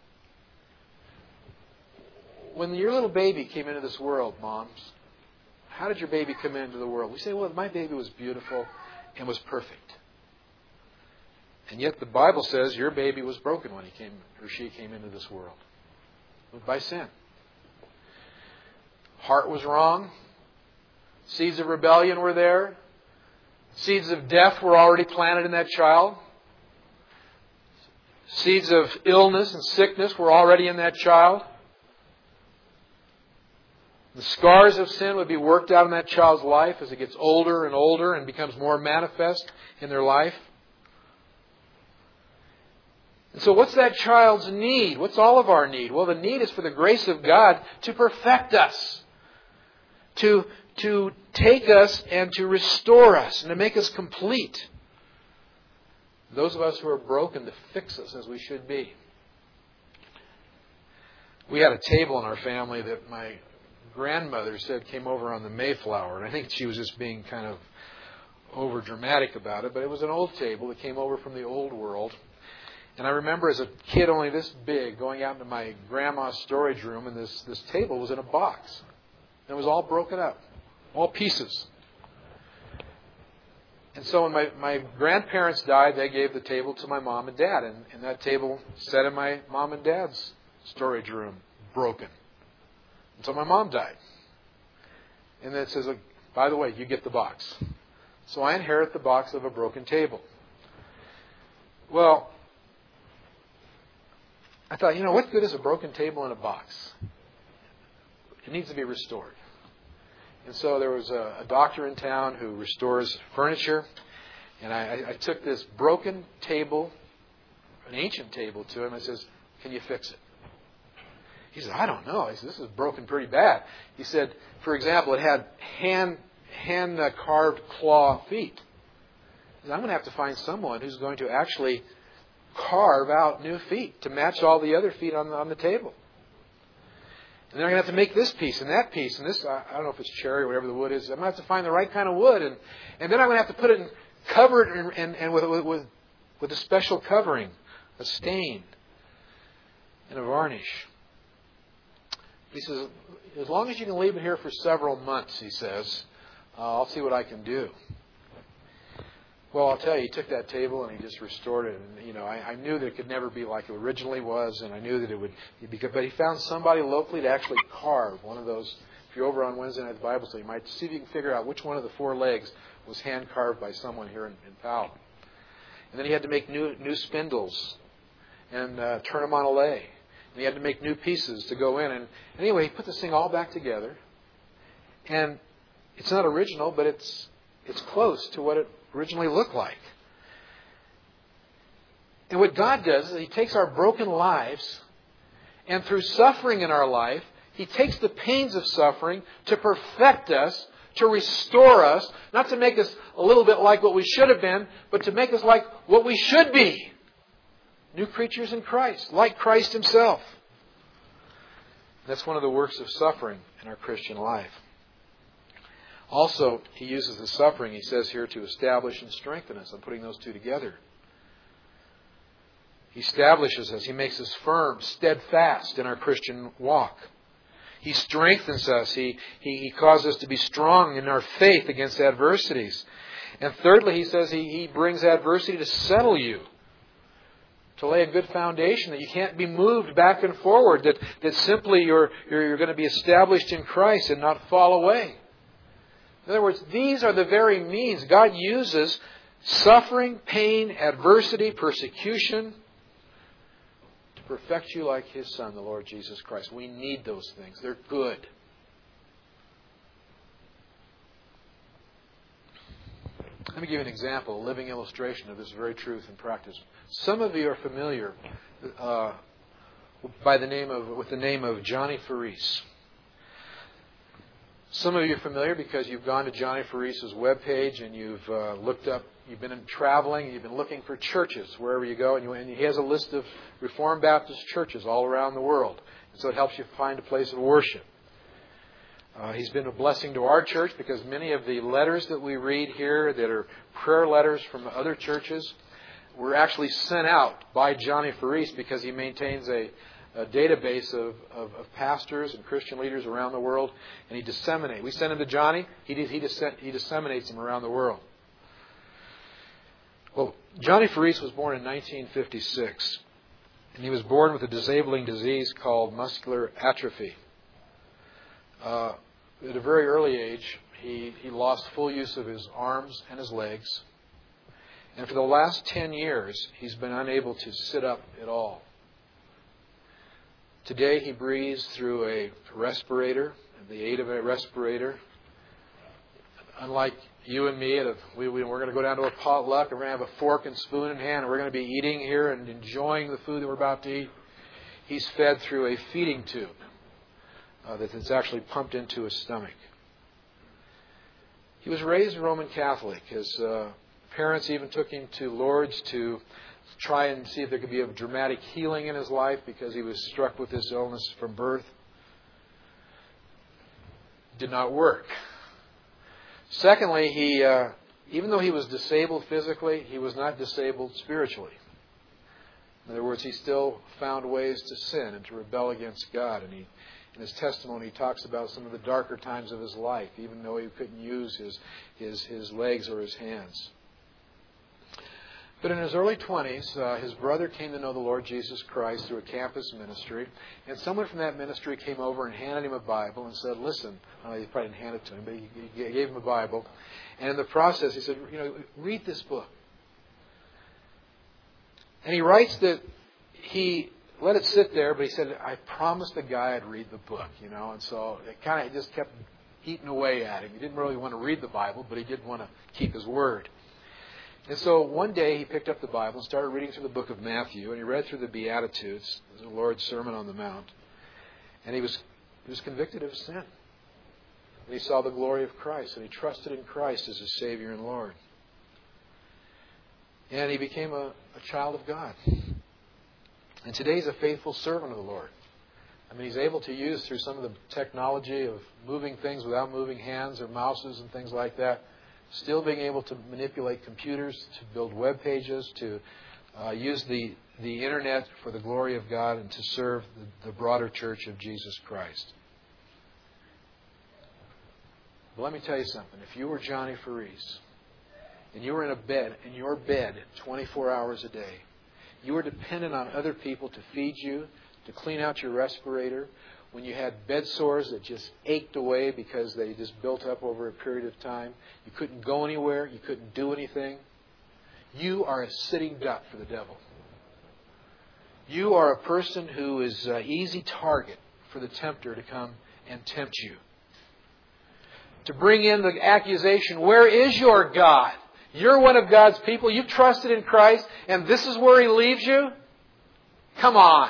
When your little baby came into this world, moms, how did your baby come into the world? We say, well, my baby was beautiful and was perfect. And yet the Bible says your baby was broken when he came or she came into this world. By sin. Heart was wrong. Seeds of rebellion were there. Seeds of death were already planted in that child. Seeds of illness and sickness were already in that child. The scars of sin would be worked out in that child's life as it gets older and older and becomes more manifest in their life. And so what's that child's need? What's all of our need? Well, the need is for the grace of God to perfect us. To, to take us and to restore us and to make us complete. Those of us who are broken, to fix us as we should be. We had a table in our family that my grandmother said came over on the Mayflower. And I think she was just being kind of over dramatic about it. But it was an old table that came over from the old world. And I remember as a kid only this big going out into my grandma's storage room, and this, this table was in a box. And it was all broken up. All pieces. And so when my, my grandparents died, they gave the table to my mom and dad. And, and that table sat in my mom and dad's storage room, broken. Until my mom died. And then it says, by the way, you get the box. So I inherit the box of a broken table. Well, I thought, you know, what good is a broken table in a box? It needs to be restored. And so there was a, a doctor in town who restores furniture. And I, I took this broken table, an ancient table, to him and says, can you fix it? He said, I don't know. He said, this is broken pretty bad. He said, for example, it had hand, hand uh, carved claw feet. He said, I'm going to have to find someone who's going to actually carve out new feet to match all the other feet on the, on the table. And then I'm going to have to make this piece and that piece and this. I, I don't know if it's cherry or whatever the wood is. I'm going to have to find the right kind of wood. And, and then I'm going to have to put it in, cover it and, and, and with, with, with a special covering, a stain, and a varnish. He says, as long as you can leave it here for several months, he says, uh, I'll see what I can do. Well, I'll tell you, he took that table and he just restored it. And, you know, I, I knew that it could never be like it originally was, and I knew that it would be good. But he found somebody locally to actually carve one of those. If you're over on Wednesday night at the Bible study, you might see if you can figure out which one of the four legs was hand carved by someone here in, in Powell. And then he had to make new new spindles and uh, turn them on a lathe. And he had to make new pieces to go in. And anyway, he put this thing all back together. And it's not original, but it's it's close to what it originally looked like. And what God does is He takes our broken lives, and through suffering in our life, He takes the pains of suffering to perfect us, to restore us, not to make us a little bit like what we should have been, but to make us like what we should be. New creatures in Christ, like Christ Himself. That's one of the works of suffering in our Christian life. Also, He uses the suffering, he says here, to establish and strengthen us. I'm putting those two together. He establishes us. He makes us firm, steadfast in our Christian walk. He strengthens us. He, he, he causes us to be strong in our faith against adversities. And thirdly, he says he, he brings adversity to settle you. to lay a good foundation, that you can't be moved back and forward, that, that simply you're, you're, you're going to be established in Christ and not fall away. In other words, these are the very means God uses suffering, pain, adversity, persecution to perfect you like His Son, the Lord Jesus Christ. We need those things. They're good. Let me give you an example, a living illustration of this very truth in practice. Some of you are familiar uh, by the name of with the name of Johnny Faris. Some of you are familiar because you've gone to Johnny Faris's webpage and you've uh, looked up. You've been traveling. You've been looking for churches wherever you go, and, you, and he has a list of Reformed Baptist churches all around the world. And so it helps you find a place of worship. Uh, he's been a blessing to our church because many of the letters that we read here that are prayer letters from other churches were actually sent out by Johnny Faris because he maintains a, a database of, of, of pastors and Christian leaders around the world, and he disseminates. We send them to Johnny. He, he, he disseminates them around the world. Well, Johnny Faris was born in nineteen fifty-six, and he was born with a disabling disease called muscular atrophy. Uh, At a very early age, he, he lost full use of his arms and his legs. And for the last ten years, he's been unable to sit up at all. Today, he breathes through a respirator, the aid of a respirator. Unlike you and me, we, we, we're going to go down to a potluck, and we're going to have a fork and spoon in hand, and we're going to be eating here and enjoying the food that we're about to eat. He's fed through a feeding tube. Uh, that it's actually pumped into his stomach. He was raised Roman Catholic. His uh, parents even took him to Lourdes to try and see if there could be a dramatic healing in his life because he was struck with this illness from birth. Did not work. Secondly, he, uh, even though he was disabled physically, he was not disabled spiritually. In other words, he still found ways to sin and to rebel against God, and he in his testimony, he talks about some of the darker times of his life, even though he couldn't use his, his, his legs or his hands. But in his early twenties, uh, his brother came to know the Lord Jesus Christ through a campus ministry. And someone from that ministry came over and handed him a Bible and said, listen, uh, he probably didn't hand it to him, but he, he gave him a Bible. And in the process, he said, you know, read this book. And he writes that he let it sit there, but he said, I promised the guy I'd read the book, you know, and so it kind of just kept eating away at him. He didn't really want to read the Bible, but he did want to keep his word. And so one day he picked up the Bible and started reading through the book of Matthew, and he read through the Beatitudes, the Lord's Sermon on the Mount, and he was he was convicted of sin. And he saw the glory of Christ, and he trusted in Christ as his Savior and Lord. And he became a, a child of God. And today he's a faithful servant of the Lord. I mean, he's able to use through some of the technology of moving things without moving hands or mouses and things like that, still being able to manipulate computers, to build web pages, to uh, use the, the Internet for the glory of God and to serve the, the broader church of Jesus Christ. But let me tell you something. If you were Johnny Faris and you were in a bed, in your bed twenty-four hours a day, you were dependent on other people to feed you, to clean out your respirator, when you had bed sores that just ached away because they just built up over a period of time, you couldn't go anywhere, you couldn't do anything, you are a sitting duck for the devil. You are a person who is an easy target for the tempter to come and tempt you. To bring in the accusation, where is your God? You're one of God's people. You've trusted in Christ, and this is where He leaves you? Come on.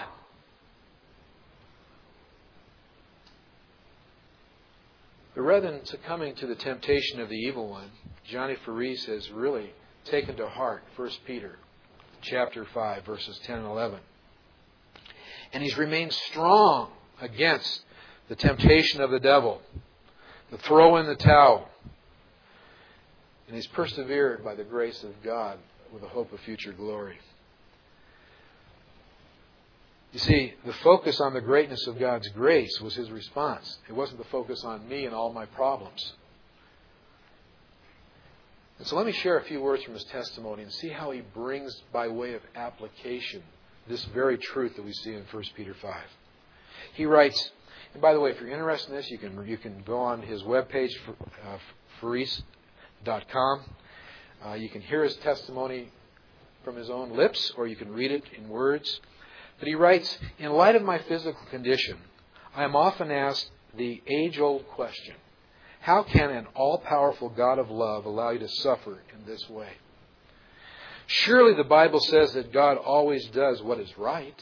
But rather than succumbing to the temptation of the evil one, Johnny Faris has really taken to heart First Peter chapter five, verses ten and eleven. And he's remained strong against the temptation of the devil, to throw in the towel. And he's persevered by the grace of God with a hope of future glory. You see, the focus on the greatness of God's grace was his response. It wasn't the focus on me and all my problems. And so let me share a few words from his testimony and see how he brings by way of application this very truth that we see in First Peter five. He writes, and by the way, if you're interested in this, you can you can go on his webpage, uh, Ferris dot com. Uh, you can hear his testimony from his own lips, or you can read it in words. But he writes, in light of my physical condition, I am often asked the age-old question, how can an all-powerful God of love allow you to suffer in this way? Surely the Bible says that God always does what is right.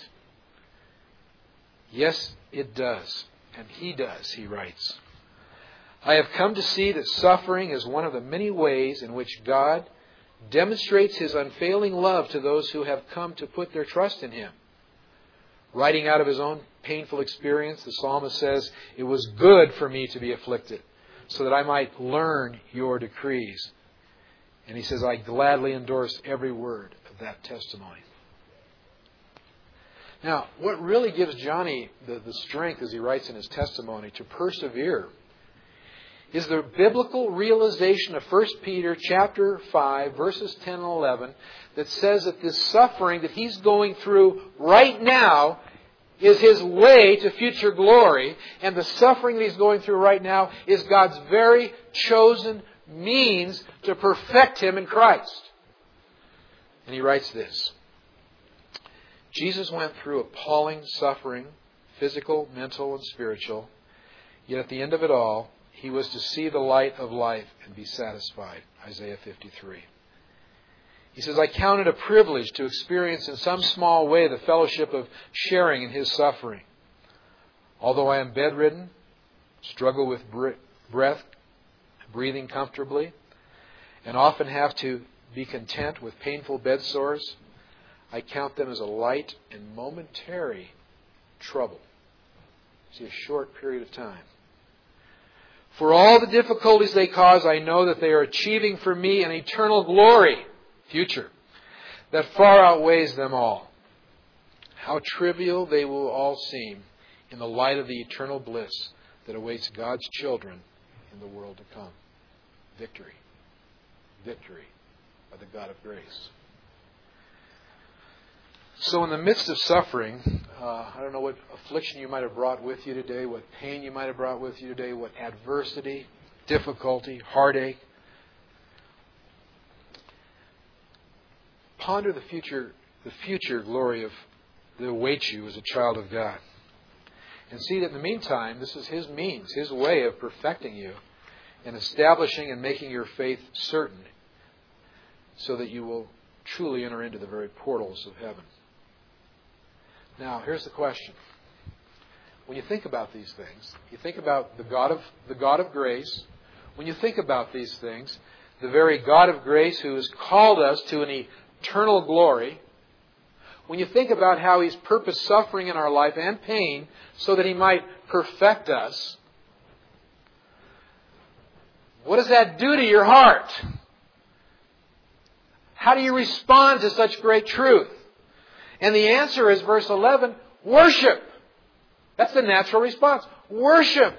Yes, it does. And He does, he writes. I have come to see that suffering is one of the many ways in which God demonstrates His unfailing love to those who have come to put their trust in Him. Writing out of his own painful experience, the psalmist says, it was good for me to be afflicted, so that I might learn your decrees. And he says, I gladly endorse every word of that testimony. Now, what really gives Johnny the, the strength, as he writes in his testimony, to persevere is the biblical realization of First Peter chapter five, verses ten and eleven, that says that this suffering that he's going through right now is his way to future glory, and the suffering that he's going through right now is God's very chosen means to perfect him in Christ. And he writes this, Jesus went through appalling suffering, physical, mental, and spiritual, yet at the end of it all, He was to see the light of life and be satisfied. Isaiah fifty-three. He says, I count it a privilege to experience in some small way the fellowship of sharing in His suffering. Although I am bedridden, struggle with breath, breathing comfortably, and often have to be content with painful bed sores, I count them as a light and momentary trouble. See, a short period of time. For all the difficulties they cause, I know that they are achieving for me an eternal glory, future, that far outweighs them all. How trivial they will all seem in the light of the eternal bliss that awaits God's children in the world to come. Victory. Victory by the God of grace. So in the midst of suffering, uh, I don't know what affliction you might have brought with you today, what pain you might have brought with you today, what adversity, difficulty, heartache. Ponder the future, the future glory of that awaits you as a child of God. And see that in the meantime, this is His means, His way of perfecting you and establishing and making your faith certain so that you will truly enter into the very portals of heaven. Now, here's the question. When you think about these things, you think about the God of the God of grace. When you think about these things, the very God of grace who has called us to an eternal glory, when you think about how He's purposed suffering in our life and pain so that He might perfect us, what does that do to your heart? How do you respond to such great truth? And the answer is verse eleven, worship. That's the natural response. Worship.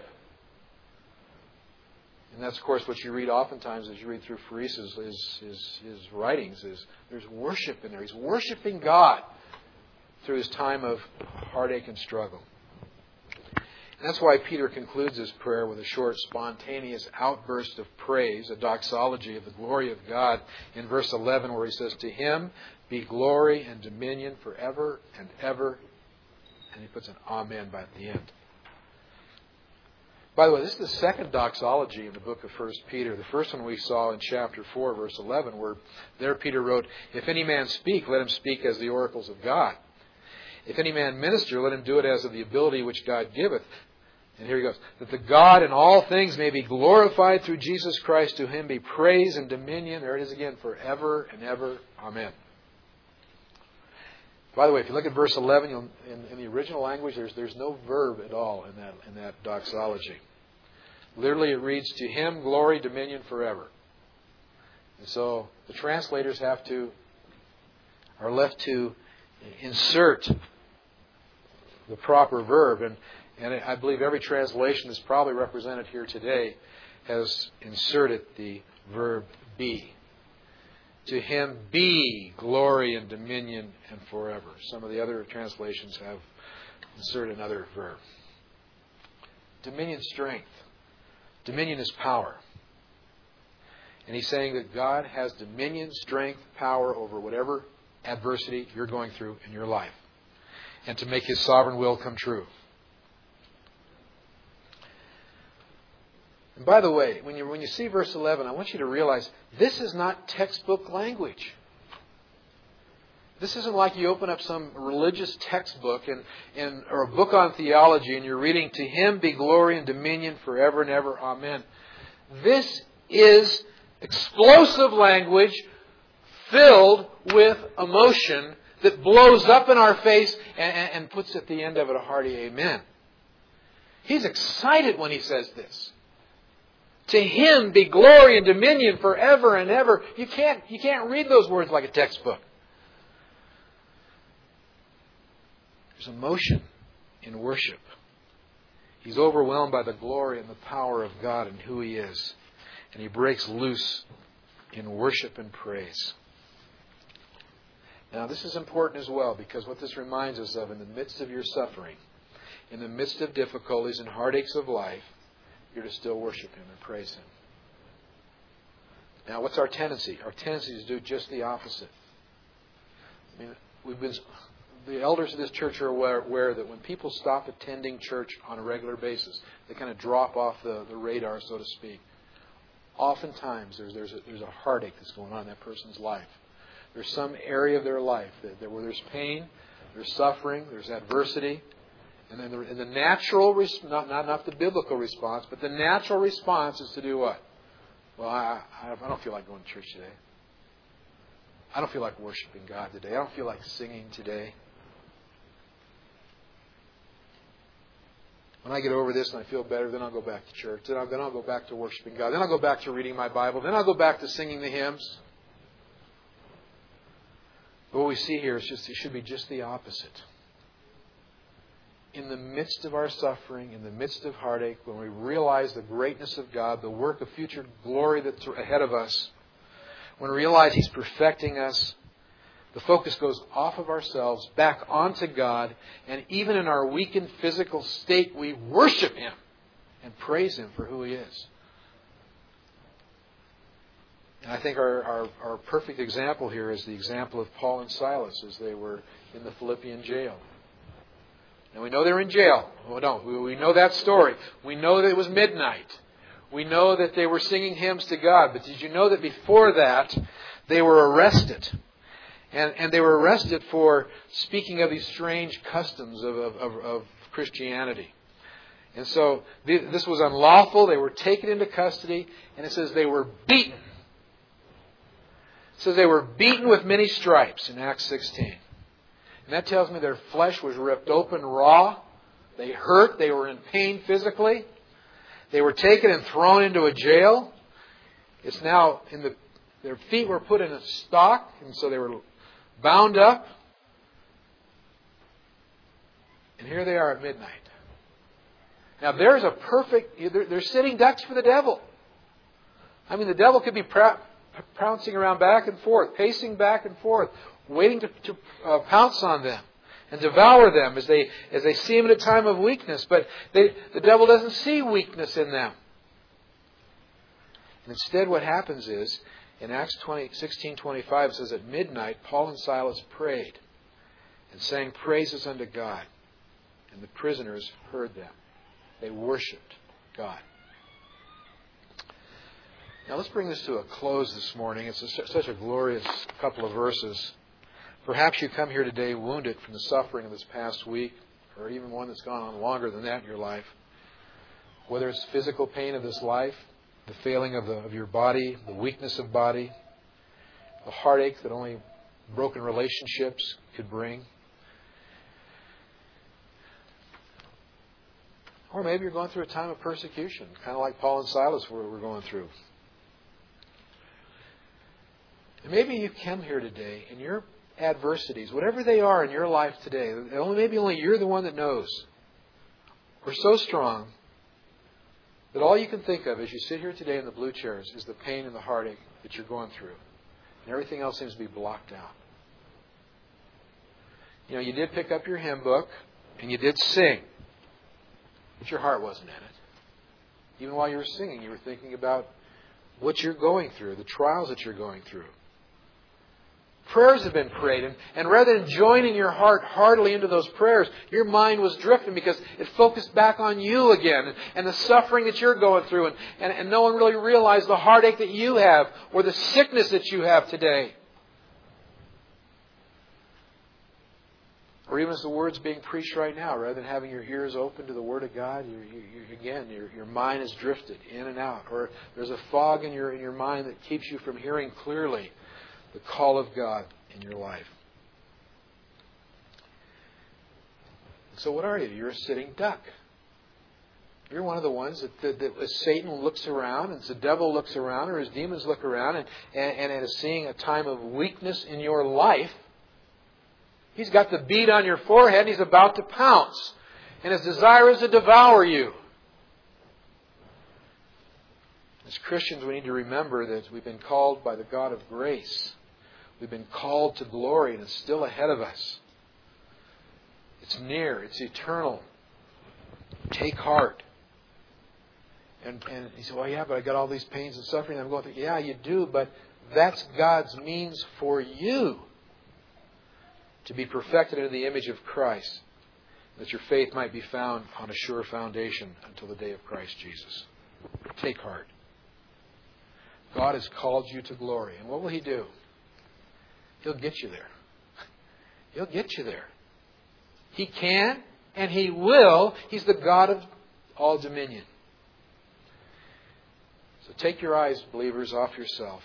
And that's, of course, what you read oftentimes as you read through Ferris' his, his, his writings, is there's worship in there. He's worshiping God through his time of heartache and struggle. And that's why Peter concludes his prayer with a short, spontaneous outburst of praise, a doxology of the glory of God in verse eleven, where he says, to Him be glory and dominion forever and ever. And he puts an amen by the end. By the way, this is the second doxology in the book of First Peter. The first one we saw in chapter four, verse eleven, where there Peter wrote, if any man speak, let him speak as the oracles of God. If any man minister, let him do it as of the ability which God giveth. And here he goes, that the God in all things may be glorified through Jesus Christ. To Him be praise and dominion, there it is again, forever and ever. Amen. By the way, if you look at verse eleven, you'll, in, in the original language, there's there's no verb at all in that in that doxology. Literally, it reads, to Him glory, dominion forever. And so the translators have to are left to insert the proper verb, and and I believe every translation that's probably represented here today has inserted the verb be. To Him be glory and dominion and forever. Some of the other translations have inserted another verb. Dominion, strength. Dominion is power. And He's saying that God has dominion, strength, power over whatever adversity you're going through in your life. And to make His sovereign will come true. And by the way, when you when you see verse eleven, I want you to realize this is not textbook language. This isn't like you open up some religious textbook and, and or a book on theology and you're reading, to Him be glory and dominion forever and ever. Amen. This is explosive language filled with emotion that blows up in our face and, and, and puts at the end of it a hearty amen. He's excited when he says this. To Him be glory and dominion forever and ever. You can't, you can't read those words like a textbook. There's emotion in worship. He's overwhelmed by the glory and the power of God and who He is. And he breaks loose in worship and praise. Now, this is important as well, because what this reminds us of, in the midst of your suffering, in the midst of difficulties and heartaches of life, you're to still worship Him and praise Him. Now, what's our tendency? Our tendency is to do just the opposite. I mean, we've been... The elders of this church are aware, aware that when people stop attending church on a regular basis, they kind of drop off the, the radar, so to speak. Oftentimes, there's there's a, there's a heartache that's going on in that person's life. There's some area of their life that, that where there's pain, there's suffering, there's adversity, and then the, and the natural res- not not not the biblical response, but the natural response is to do what? Well, I I, I don't feel like going to church today. I don't feel like worshiping God today. I don't feel like singing today. When I get over this and I feel better, then I'll go back to church. Then I'll, then I'll go back to worshiping God. Then I'll go back to reading my Bible. Then I'll go back to singing the hymns. But what we see here is just it should be just the opposite. In the midst of our suffering, in the midst of heartache, when we realize the greatness of God, the work of future glory that's ahead of us, when we realize He's perfecting us, the focus goes off of ourselves, back onto God, and even in our weakened physical state, we worship Him and praise Him for who He is. And I think our, our, our perfect example here is the example of Paul and Silas as they were in the Philippian jail. Now we know they're in jail. Well, no, we, we know that story. We know that it was midnight. We know that they were singing hymns to God. But did you know that before that, they were arrested? And, and they were arrested for speaking of these strange customs of, of, of, of Christianity. And so this was unlawful. They were taken into custody. And it says they were beaten. It says they were beaten with many stripes in Acts sixteen. And that tells me their flesh was ripped open raw. They hurt. They were in pain physically. They were taken and thrown into a jail. It's now in the their feet were put in a stock, and so they were bound up. And here they are at midnight. Now there's a perfect... They're, they're sitting ducks for the devil. I mean, the devil could be prou- pouncing around back and forth, pacing back and forth, waiting to, to uh, pounce on them and devour them as they as they see Him at a time of weakness. But they, the devil doesn't see weakness in them. And instead what happens is, in Acts sixteen twenty-five, it says, at midnight, Paul and Silas prayed and sang praises unto God. And the prisoners heard them. They worshipped God. Now let's bring this to a close this morning. It's a, such a glorious couple of verses. Perhaps you come here today wounded from the suffering of this past week, or even one that's gone on longer than that in your life. Whether it's physical pain of this life, the failing of, the, of your body, the weakness of body, the heartache that only broken relationships could bring. Or maybe you're going through a time of persecution, kind of like Paul and Silas were, were going through. And maybe you come here today and your adversities, whatever they are in your life today, only maybe only you're the one that knows, are so strong that all you can think of as you sit here today in the blue chairs is the pain and the heartache that you're going through. And everything else seems to be blocked out. You know, you did pick up your hymn book and you did sing, but your heart wasn't in it. Even while you were singing, you were thinking about what you're going through, the trials that you're going through. Prayers have been prayed, and, and rather than joining your heart heartily into those prayers, your mind was drifting because it focused back on you again and, and the suffering that you're going through, and, and, and no one really realized the heartache that you have or the sickness that you have today. Or even as the Word's being preached right now, rather than having your ears open to the Word of God, you, you, you, again, your, your mind is drifted in and out. Or there's a fog in your, in your mind that keeps you from hearing clearly the call of God in your life. So what are you? You're a sitting duck. You're one of the ones that, that, that as Satan looks around, and as the devil looks around, or as demons look around, and, and, and is seeing a time of weakness in your life, he's got the bead on your forehead and he's about to pounce. And his desire is to devour you. As Christians, we need to remember that we've been called by the God of grace. We've been called to glory, and it's still ahead of us. It's near. It's eternal. Take heart. And, and he said, well, yeah, but I got all these pains and suffering I'm going through. Yeah, you do, but that's God's means for you to be perfected into the image of Christ, that your faith might be found on a sure foundation until the day of Christ Jesus. Take heart. God has called you to glory. And what will He do? He'll get you there. He'll get you there. He can and He will. He's the God of all dominion. So take your eyes, believers, off yourself.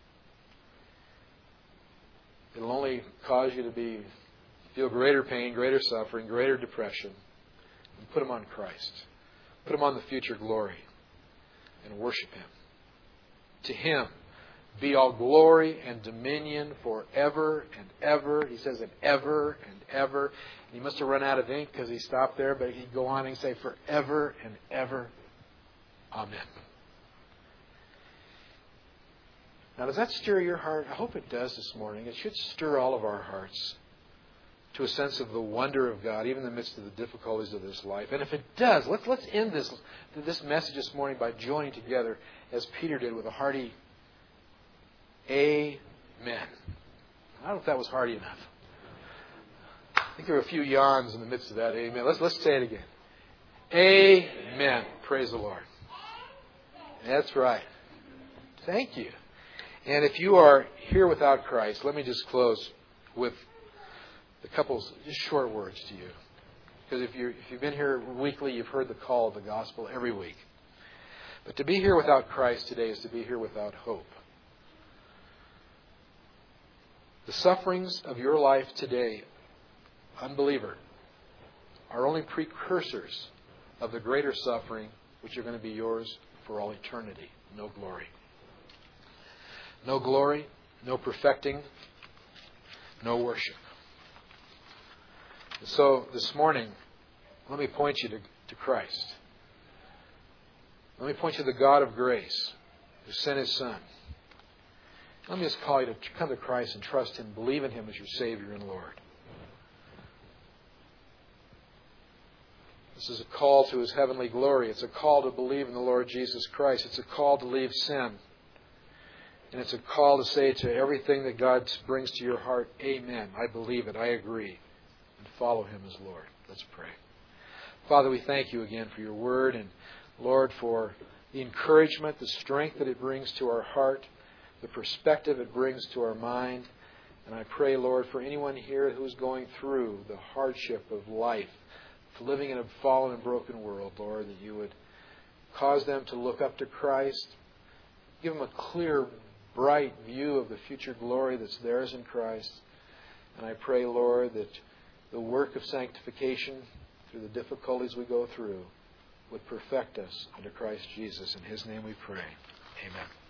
It'll only cause you to be feel greater pain, greater suffering, greater depression. And put them on Christ. Put them on the future glory. And worship Him. To Him be all glory and dominion forever and ever. He says, and ever and ever. And he must have run out of ink because he stopped there, but he'd go on and say, forever and ever. Amen. Now, does that stir your heart? I hope it does this morning. It should stir all of our hearts to a sense of the wonder of God, even in the midst of the difficulties of this life. And if it does, let's let's end this this message this morning by joining together, as Peter did, with a hearty Amen. I don't know if that was hearty enough. I think there were a few yawns in the midst of that. Amen. Let's let's say it again. Amen. Praise the Lord. That's right. Thank you. And if you are here without Christ, let me just close with a couple just short words to you. Because if you if you've been here weekly, you've heard the call of the gospel every week. But to be here without Christ today is to be here without hope. The sufferings of your life today, unbeliever, are only precursors of the greater suffering which are going to be yours for all eternity. No glory. No glory, no perfecting, no worship. And so this morning, let me point you to, to Christ. Let me point you to the God of grace who sent His Son. Let me just call you to come to Christ and trust Him, believe in Him as your Savior and Lord. This is a call to His heavenly glory. It's a call to believe in the Lord Jesus Christ. It's a call to leave sin. And it's a call to say to everything that God brings to your heart, Amen. I believe it. I agree. And follow Him as Lord. Let's pray. Father, we thank You again for Your Word. And Lord, for the encouragement, the strength that it brings to our heart, the perspective it brings to our mind. And I pray, Lord, for anyone here who is going through the hardship of life, of living in a fallen and broken world, Lord, that You would cause them to look up to Christ, give them a clear, bright view of the future glory that's theirs in Christ. And I pray, Lord, that the work of sanctification through the difficulties we go through would perfect us under Christ Jesus. In His name we pray. Amen.